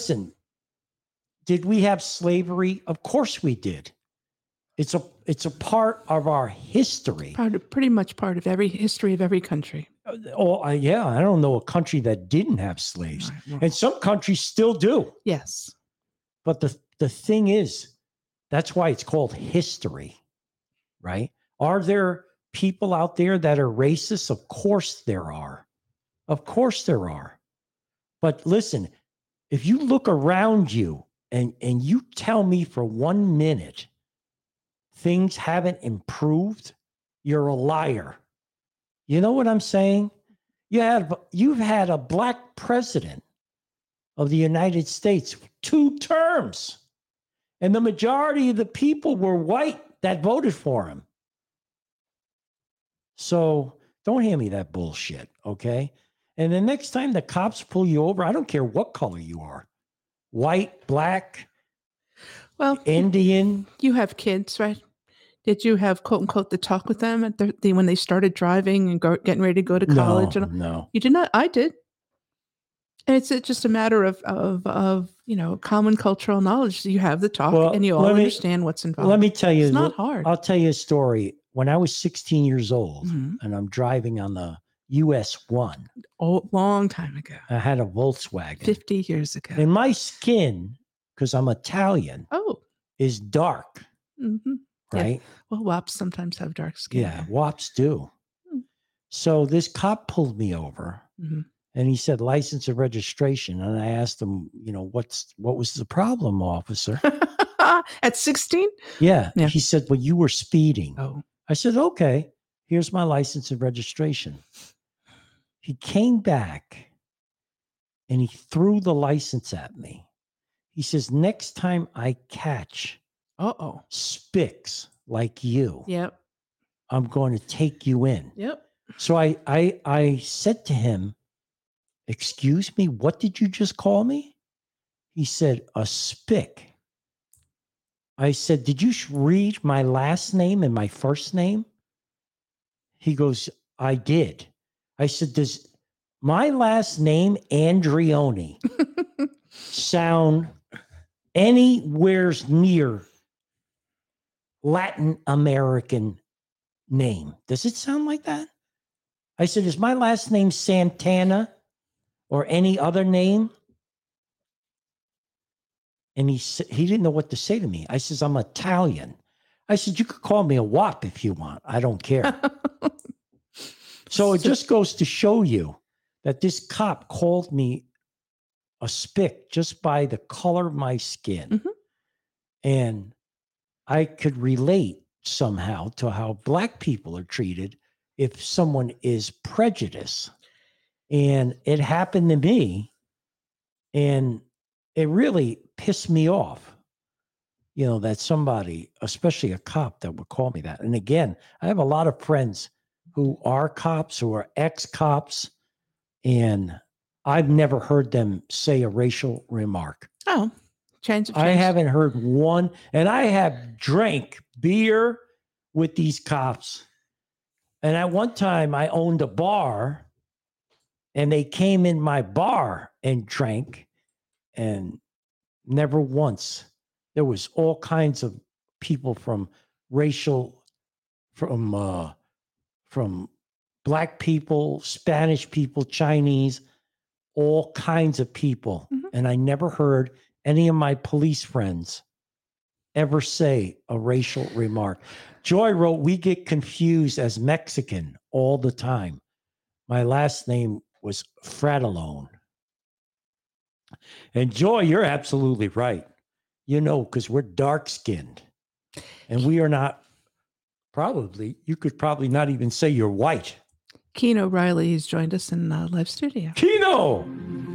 did we have slavery? Of course we did. It's a part of our history. Pretty much part of every history of every country. Yeah, I don't know a country that didn't have slaves. Right, well, And some countries still do. yes. But the thing is, that's why it's called history, right? Are there people out there that are racist? Of course there are. Of course there are. But listen, if you look around you and you tell me for 1 minute things haven't improved, you're a liar. You know what I'm saying? You've had a black president of the United States 2 terms, and the majority of the people were white that voted for him. So don't hand me that bullshit, okay? And the next time the cops pull you over, I don't care what color you are, white, black, Well, Indian. you have kids, right? Did you have quote unquote the talk with them at when they started driving and getting ready to go to college? No. You did not. I did. And it's just a matter of common cultural knowledge. You have the talk and you all understand what's involved. Let me tell you, it's not hard. I'll tell you a story. When I was 16 years old and I'm driving on the US 1. Oh, long time ago. I had a Volkswagen. 50 years ago. And my skin, because I'm Italian, is dark. Mm-hmm. Right? Yeah. Well, WAPs sometimes have dark skin. Yeah, WAPs do. So this cop pulled me over and he said, license and registration. And I asked him, what was the problem, officer? At 16? Yeah. He said, well, you were speeding. Oh. I said, okay, here's my license and registration. He came back and he threw the license at me. He says, next time I catch spics like you, I'm going to take you in. Yep. So I said to him, excuse me, what did you just call me? He said, a spick. I said, did you read my last name and my first name? He goes, I did. I said, does my last name, Andrioni, sound anywhere near Latin American name? Does it sound like that? I said, is my last name Santana or any other name? And he didn't know what to say to me. I says, I'm Italian. I said, you could call me a WAP if you want. I don't care. So it just goes to show you that this cop called me a spick just by the color of my skin. And I could relate somehow to how black people are treated if someone is prejudiced. And it happened to me. And it really pissed me off, that somebody, especially a cop, that would call me that. And again, I have a lot of friends who are cops, who are ex-cops, and I've never heard them say a racial remark. Oh, change of I haven't heard one. And I have drank beer with these cops. And at one time I owned a bar and they came in my bar and drank, and never once. There was all kinds of people from Black people, Spanish people, Chinese, all kinds of people. And I never heard any of my police friends ever say a racial remark. Joy wrote, we get confused as Mexican all the time. My last name was Fratellone. And Joy, you're absolutely right. Because we're dark-skinned. And we are not, you could probably not even say you're white. Keno Riley has joined us in live studio. Keno!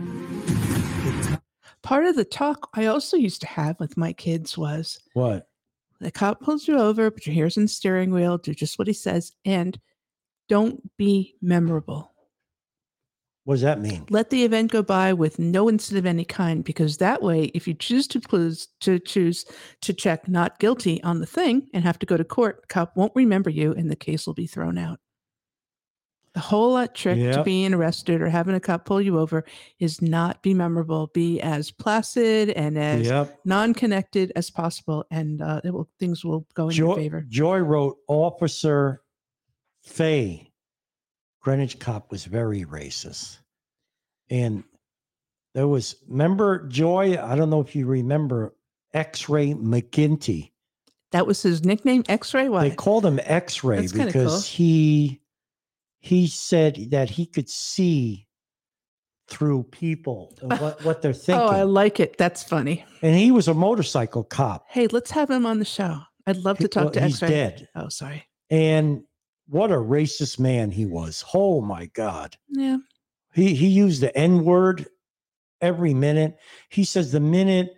Part of the talk I also used to have with my kids was, what? The cop pulls you over, put your ears on the steering wheel, do just what he says, and don't be memorable. What does that mean? Let the event go by with no incident of any kind, because that way, if you choose to check not guilty on the thing and have to go to court, the cop won't remember you and the case will be thrown out. The whole trick to being arrested or having a cop pull you over is not be memorable. Be as placid and as non-connected as possible, and things will go in your favor. Joy wrote, Officer Fay, Greenwich cop, was very racist. And there was, remember Joy, I don't know if you remember, X-Ray McGinty. That was his nickname, X-Ray? Why? They called him X-Ray because he said that he could see through people and what they're thinking. Oh, I like it. That's funny. And he was a motorcycle cop. Hey, let's have him on the show. I'd love to talk to X-Ray. He's dead. Oh, sorry. And what a racist man he was. Oh my God. Yeah. He used the N-word every minute. He says the minute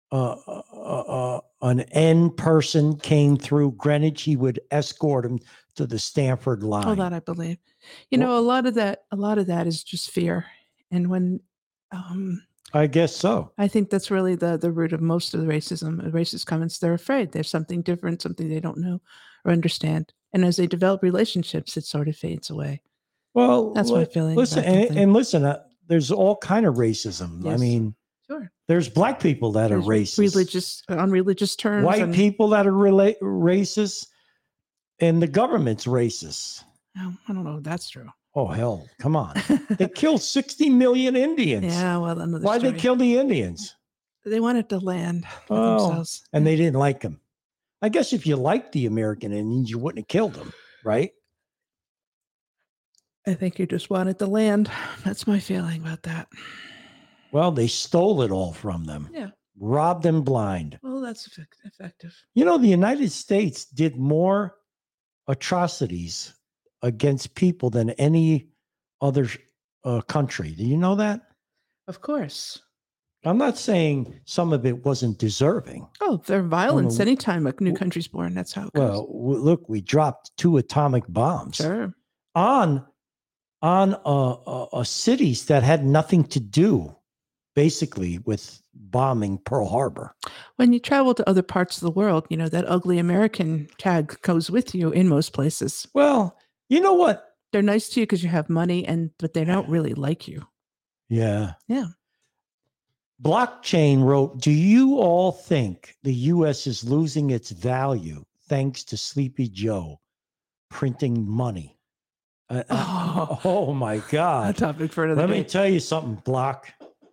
an N person came through Greenwich, he would escort him to the Stanford line. All that I believe. You know, a lot of that is just fear. And when I guess so. I think that's really the root of most of the racism, racist comments. They're afraid there's something different, something they don't know or understand. And as they develop relationships, it sort of fades away. Well, That's my feeling. Listen, and listen, there's all kind of racism. I Yes. mean, Sure. there's black people that are There's racist, on religious terms. white and, people that are racist, and the government's racist. Oh, I don't know if that's true. Oh hell, come on! They killed 60 million Indians. Yeah, well, another Why story. they kill the Indians? They wanted to land for Oh, themselves. and they didn't like them. I guess if you liked the American Indians, you wouldn't have killed them, right? I think you just wanted the land. That's my feeling about that. Well, they stole it all from them. Yeah. Robbed them blind. Well, that's effective. You know, the United States did more atrocities against people than any other country. Do you know that? Of course. I'm not saying some of it wasn't deserving. Oh, they're violence Well, anytime a new country's born. That's how it goes. Well, look, we dropped 2 atomic bombs Sure. on cities that had nothing to do, basically, with bombing Pearl Harbor. When you travel to other parts of the world, you know, that ugly American tag goes with you in most places. Well, you know what? They're nice to you because you have money, but they don't really like you. Yeah. Yeah. Blockchain wrote, do you all think the U.S. is losing its value thanks to Sleepy Joe printing money? Oh my A God. topic for another Let me day. tell you something, Block.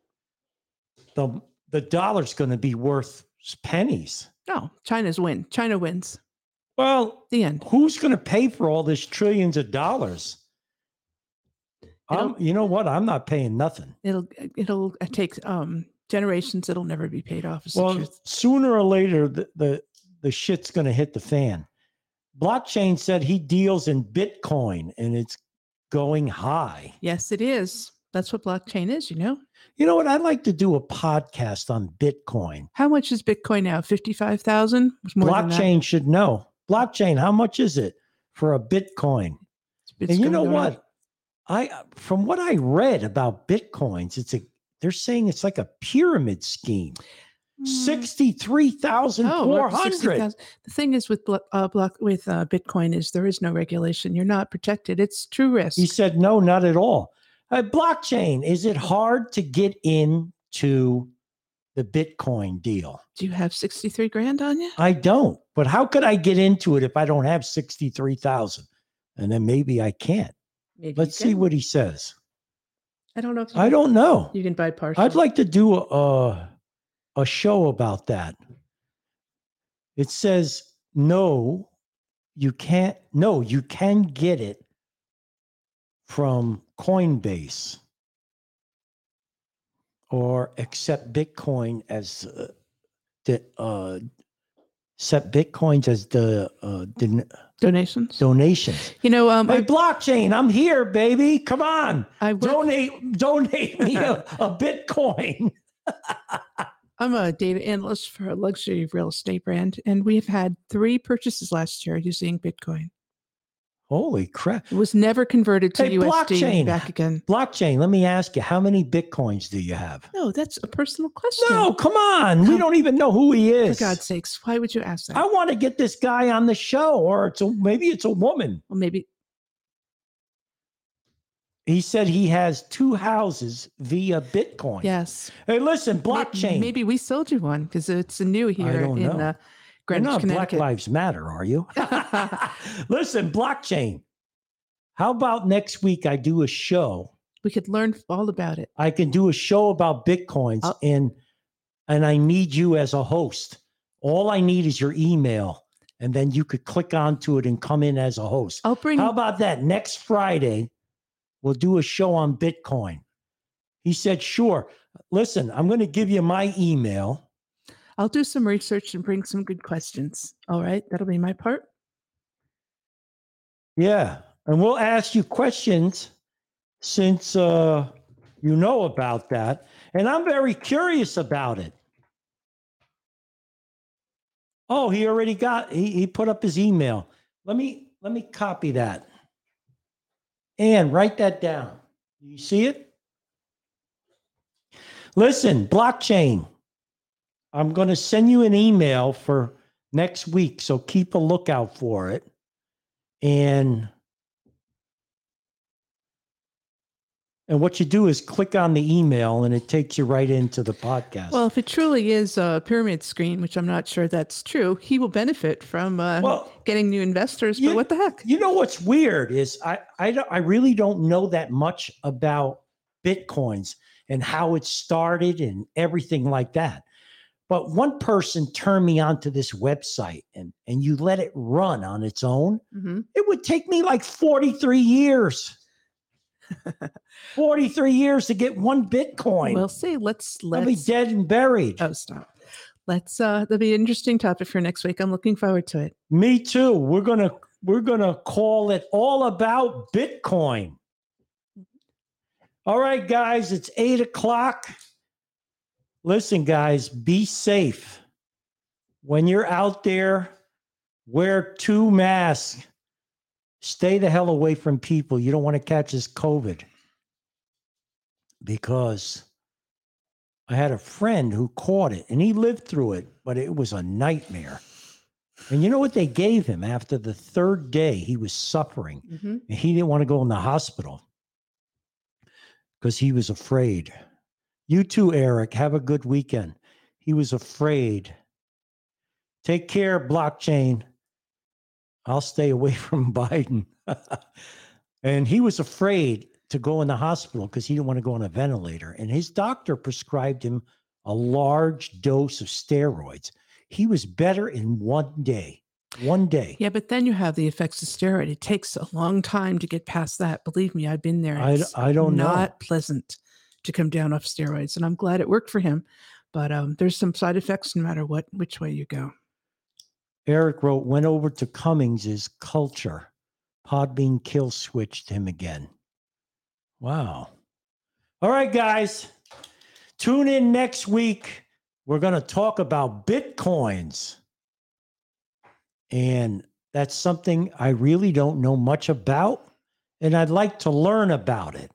The dollar's going to be worth pennies. No, China's win. China wins. Well, The end. who's going to pay for all this trillions of dollars? You know what? I'm not paying nothing. It'll take generations. It'll never be paid off. Is the Well, truth. sooner or later, the shit's going to hit the fan. Blockchain said he deals in Bitcoin and it's going high. Yes, it is. That's what blockchain is, you know? You know what? I'd like to do a podcast on Bitcoin. How much is Bitcoin now? 55,000? Blockchain should know. Blockchain, how much is it for a Bitcoin? And you know what? From what I read about Bitcoins, they're saying it's like a pyramid scheme. 63,400. The thing is with Bitcoin is there is no regulation. You're not protected. It's true risk. He said, no, not at all. Blockchain, is it hard to get into the Bitcoin deal? Do you have 63 grand on you? I don't. But how could I get into it if I don't have 63,000? And then maybe I can't. Maybe Let's see what he says. I don't know. I don't know. You can buy partial. I'd like to do a show about that. It says, no, you can't. No, you can get it from Coinbase or accept Bitcoin as donations. Donations. You know, Hey, blockchain, I'm here, baby. Come on, I work, donate me a Bitcoin. I'm a data analyst for a luxury real estate brand, and we've had 3 purchases last year using Bitcoin. Holy crap! It was never converted to Hey, USD blockchain. back again. Blockchain, let me ask you, how many Bitcoins do you have? No, that's a personal question. No, come on. We don't even know who he For is. God's sakes, why would you ask that? I want to get this guy on the show, or maybe it's a woman. Well, maybe. He said he has 2 houses via Bitcoin. Yes. Hey, listen, blockchain. Maybe we sold you one because it's a new here don't in know. You're Greenwich, not Black Connecticut. Lives Matter, are you? Listen, blockchain. How about next week I do a show? We could learn all about it. I can do a show about Bitcoins and I need you as a host. All I need is your email. And then you could click onto it and come in as a host. I'll bring. How about that? Next Friday, we'll do a show on Bitcoin. He said, sure. Listen, I'm going to give you my email. I'll do some research and bring some good questions. All right. That'll be my part. Yeah. And we'll ask you questions since you know about that. And I'm very curious about it. Oh, he already he put up his email. Let me copy that. And write that down. You see it? Listen, blockchain. I'm going to send you an email for next week, so keep a lookout for it. And what you do is click on the email and it takes you right into the podcast. Well, if it truly is a pyramid scheme, which I'm not sure that's true, he will benefit from getting new investors. But what the heck? You know what's weird is I really don't know that much about Bitcoins and how it started and everything like that. But one person turned me onto this website and you let it run on its own. Mm-hmm. It would take me like 43 years. 43 years to get one Bitcoin. We'll see. Let's I'll be dead and buried. Oh, stop. That'll be an interesting topic for next week. I'm looking forward to it. Me too. We're gonna call it all about Bitcoin. All right, guys, it's 8:00. Listen, guys, be safe. When you're out there, wear 2 masks. Stay the hell away from people. You don't want to catch this COVID. Because I had a friend who caught it and he lived through it, but it was a nightmare. And you know what they gave him after the 3rd day? He was suffering. Mm-hmm. And he didn't want to go in the hospital because he was afraid. You too, Eric. Have a good weekend. He was afraid. Take care, blockchain. I'll stay away from Biden. And he was afraid to go in the hospital because he didn't want to go on a ventilator. And his doctor prescribed him a large dose of steroids. He was better in 1 day. 1 day. Yeah, but then you have the effects of steroid. It takes a long time to get past that. Believe me, I've been there. I don't know. Not pleasant to come down off steroids. And I'm glad it worked for him. But there's some side effects no matter which way you go. Eric wrote, went over to Cummings' culture. Podbean kill switched him again. Wow. All right, guys. Tune in next week. We're going to talk about Bitcoins. And that's something I really don't know much about. And I'd like to learn about it.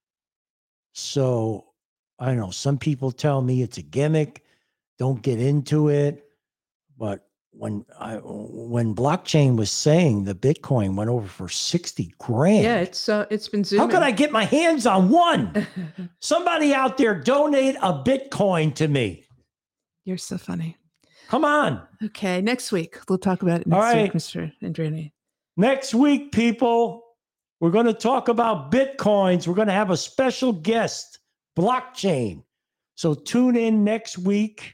So, I know some people tell me it's a gimmick. Don't get into it. But when blockchain was saying the Bitcoin went over for 60 grand. Yeah, it's been zooming. How could I get my hands on one? Somebody out there donate a Bitcoin to me. You're so funny. Come on. Okay, next week. We'll talk about it next week, Mr. Andreani. Next week, people, we're going to talk about Bitcoins. We're going to have a special guest, blockchain. So tune in next week.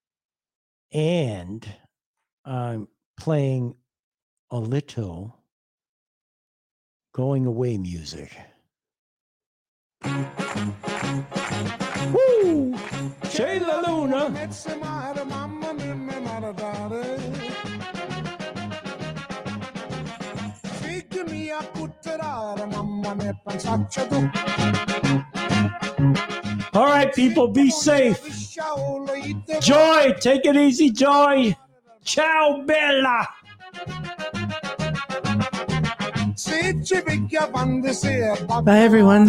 And I'm playing a little going away music. Woo! C'è la luna. All right, people, be safe. Joy, take it easy, Joy. Ciao, Bella. Bye, everyone.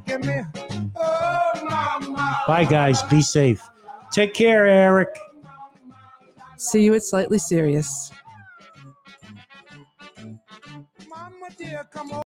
Bye, guys. Be safe. Take care, Eric. See you at Slightly Serious.